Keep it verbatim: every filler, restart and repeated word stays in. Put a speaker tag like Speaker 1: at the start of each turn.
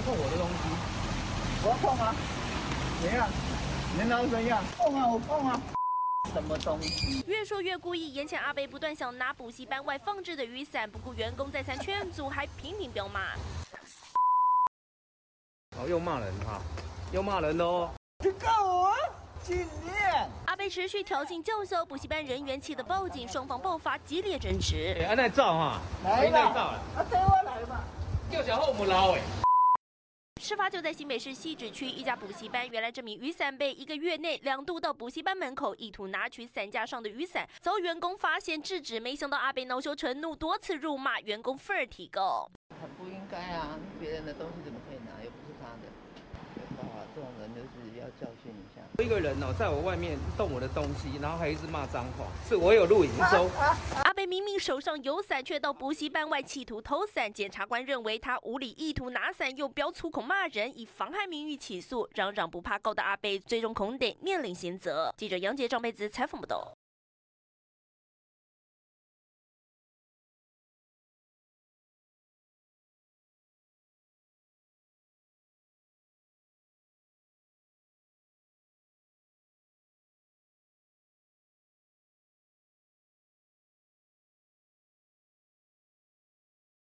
Speaker 1: 碰我的东西。
Speaker 2: 我要碰啊！怎样？你能拿怎样？碰啊！我碰啊！什么东西？
Speaker 3: 越说越故意，眼前阿北不断想拿补习班外放置的雨伞，不顾员工再三劝阻，还频频飙骂。
Speaker 1: 哦，又骂人哈、啊，又骂人哦！
Speaker 2: 你告我！训练！
Speaker 3: 阿北持续挑衅叫嚣，补习班人员气得报警，双方爆发激烈争执。
Speaker 1: 哎，安奈照哈，
Speaker 2: 来
Speaker 1: 了，照了，
Speaker 2: 啊，对我来嘛！
Speaker 1: 叫小后母捞哎。
Speaker 3: 事发就在新北市汐止区一家补习班，原来这名雨伞被一个月内两度到补习班门口，意图拿取伞架上的雨伞，遭员工发现制止。没想到阿北恼羞成怒，多次辱骂员工份儿提高。
Speaker 2: 很不应该啊！别人的东西怎么可以拿？又不是他的。有办法，这种人就是要教训一下。
Speaker 1: 一个人哦，在我外面动我的东西，然后还一直骂脏话，是我有录影收。
Speaker 3: 阿北明明手上有伞，却到补习班外企图偷伞。检察官认为他无理意图拿伞，又飙粗口骂人，以妨害名誉起诉。嚷嚷不怕告的阿北，最终恐得面临刑责。记者杨杰、张佩姿采访报道。